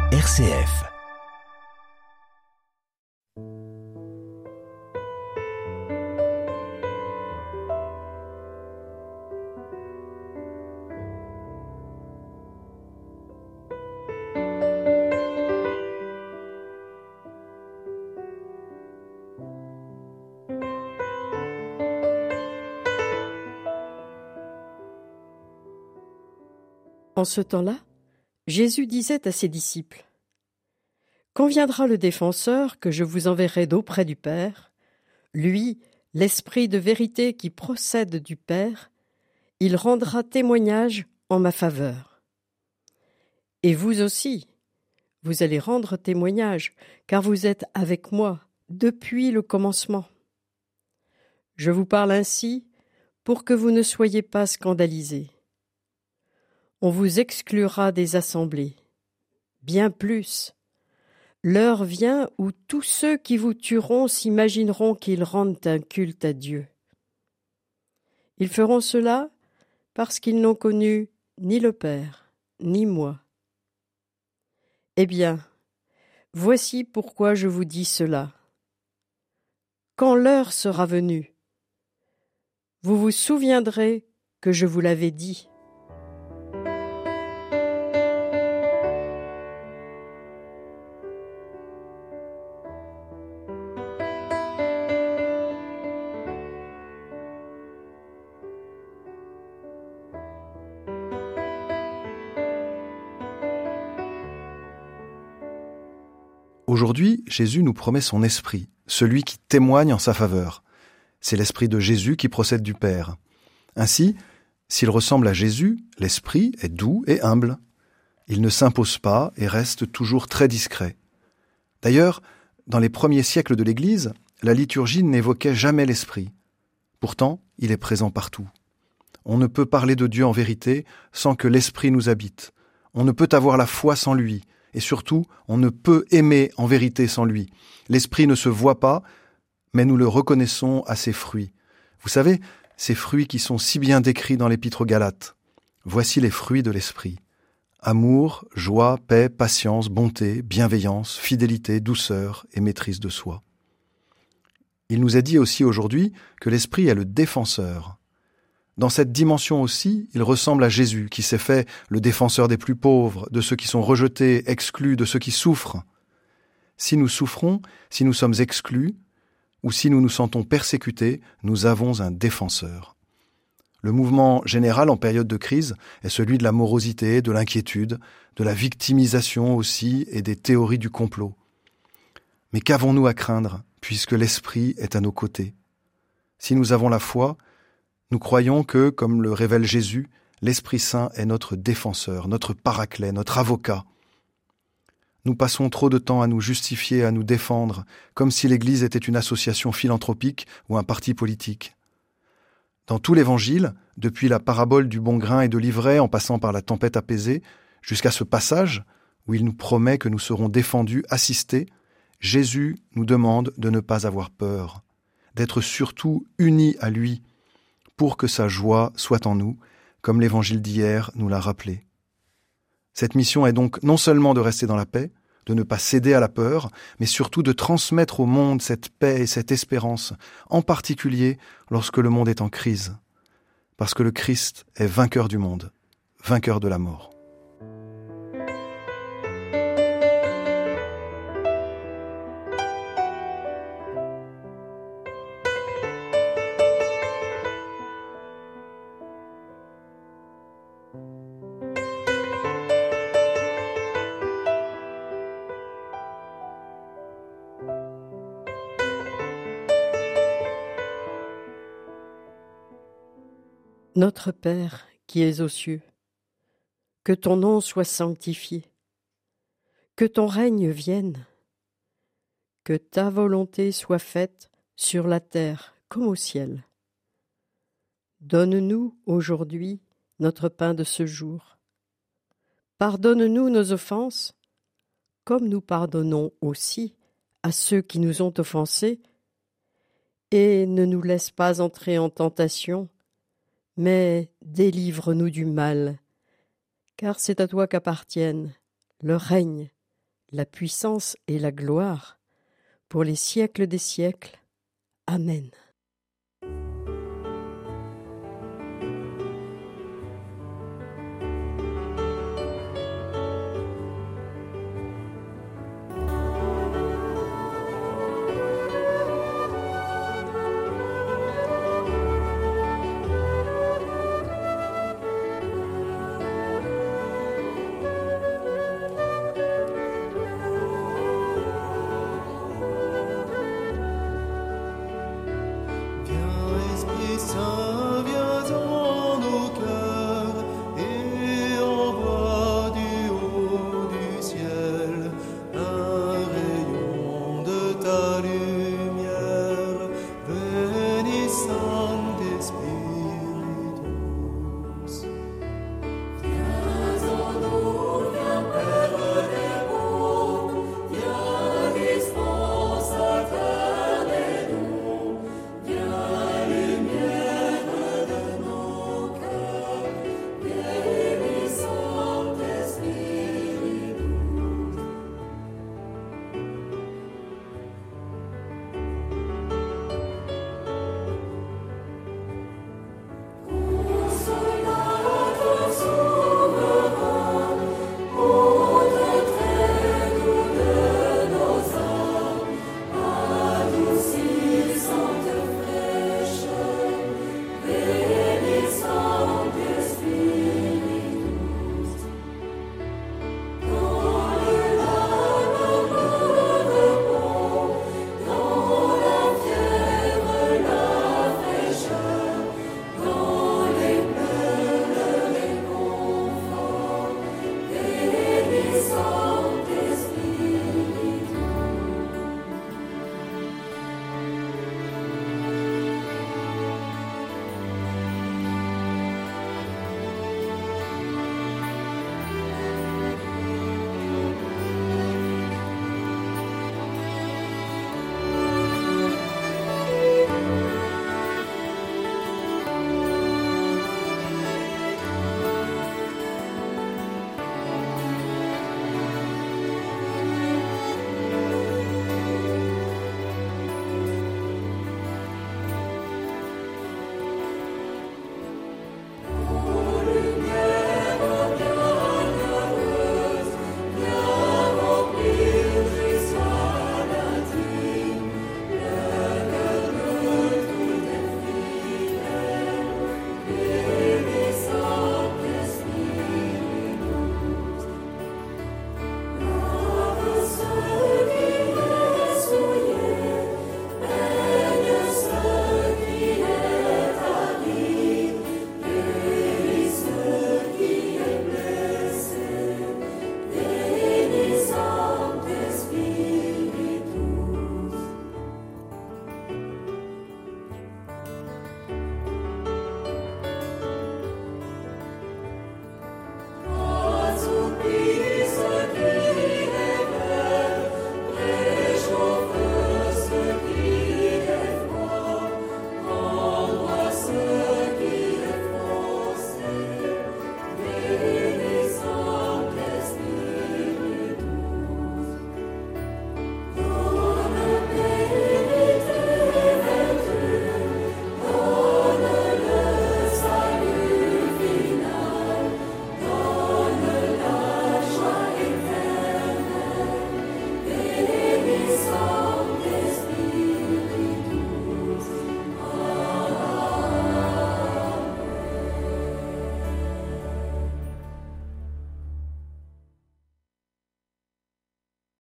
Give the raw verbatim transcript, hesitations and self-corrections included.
R C F. En ce temps-là, Jésus disait à ses disciples : « Quand viendra le défenseur que je vous enverrai d'auprès du Père, lui, l'Esprit de vérité qui procède du Père, il rendra témoignage en ma faveur. Et vous aussi, vous allez rendre témoignage, car vous êtes avec moi depuis le commencement. Je vous parle ainsi pour que vous ne soyez pas scandalisés. On vous exclura des assemblées. Bien plus, l'heure vient où tous ceux qui vous tueront s'imagineront qu'ils rendent un culte à Dieu. Ils feront cela parce qu'ils n'ont connu ni le Père, ni moi. Eh bien, voici pourquoi je vous dis cela. Quand l'heure sera venue, vous vous souviendrez que je vous l'avais dit. Aujourd'hui, Jésus nous promet son esprit, celui qui témoigne en sa faveur. C'est l'esprit de Jésus qui procède du Père. Ainsi, s'il ressemble à Jésus, l'esprit est doux et humble. Il ne s'impose pas et reste toujours très discret. D'ailleurs, dans les premiers siècles de l'Église, la liturgie n'évoquait jamais l'esprit. Pourtant, il est présent partout. On ne peut parler de Dieu en vérité sans que l'esprit nous habite. On ne peut avoir la foi sans lui. Et surtout, on ne peut aimer en vérité sans lui. L'esprit ne se voit pas, mais nous le reconnaissons à ses fruits. Vous savez, ces fruits qui sont si bien décrits dans l'Épître aux Galates. Voici les fruits de l'esprit. Amour, joie, paix, patience, bonté, bienveillance, fidélité, douceur et maîtrise de soi. Il nous est dit aussi aujourd'hui que l'esprit est le défenseur. Dans cette dimension aussi, il ressemble à Jésus, qui s'est fait le défenseur des plus pauvres, de ceux qui sont rejetés, exclus, de ceux qui souffrent. Si nous souffrons, si nous sommes exclus, ou si nous nous sentons persécutés, nous avons un défenseur. Le mouvement général en période de crise est celui de la morosité, de l'inquiétude, de la victimisation aussi et des théories du complot. Mais qu'avons-nous à craindre, puisque l'Esprit est à nos côtés ? Si nous avons la foi, nous croyons que, comme le révèle Jésus, l'Esprit Saint est notre défenseur, notre paraclet, notre avocat. Nous passons trop de temps à nous justifier, à nous défendre, comme si l'Église était une association philanthropique ou un parti politique. Dans tout l'Évangile, depuis la parabole du bon grain et de l'ivraie en passant par la tempête apaisée, jusqu'à ce passage où il nous promet que nous serons défendus, assistés, Jésus nous demande de ne pas avoir peur, d'être surtout unis à lui, pour que sa joie soit en nous, comme l'Évangile d'hier nous l'a rappelé. Cette mission est donc non seulement de rester dans la paix, de ne pas céder à la peur, mais surtout de transmettre au monde cette paix et cette espérance, en particulier lorsque le monde est en crise, parce que le Christ est vainqueur du monde, vainqueur de la mort. Notre Père qui es aux cieux, que ton nom soit sanctifié, que ton règne vienne, que ta volonté soit faite sur la terre comme au ciel. Donne-nous aujourd'hui notre pain de ce jour. Pardonne-nous nos offenses, comme nous pardonnons aussi à ceux qui nous ont offensés, et ne nous laisse pas entrer en tentation, mais délivre-nous du mal, car c'est à toi qu'appartiennent le règne, la puissance et la gloire, pour les siècles des siècles. Amen.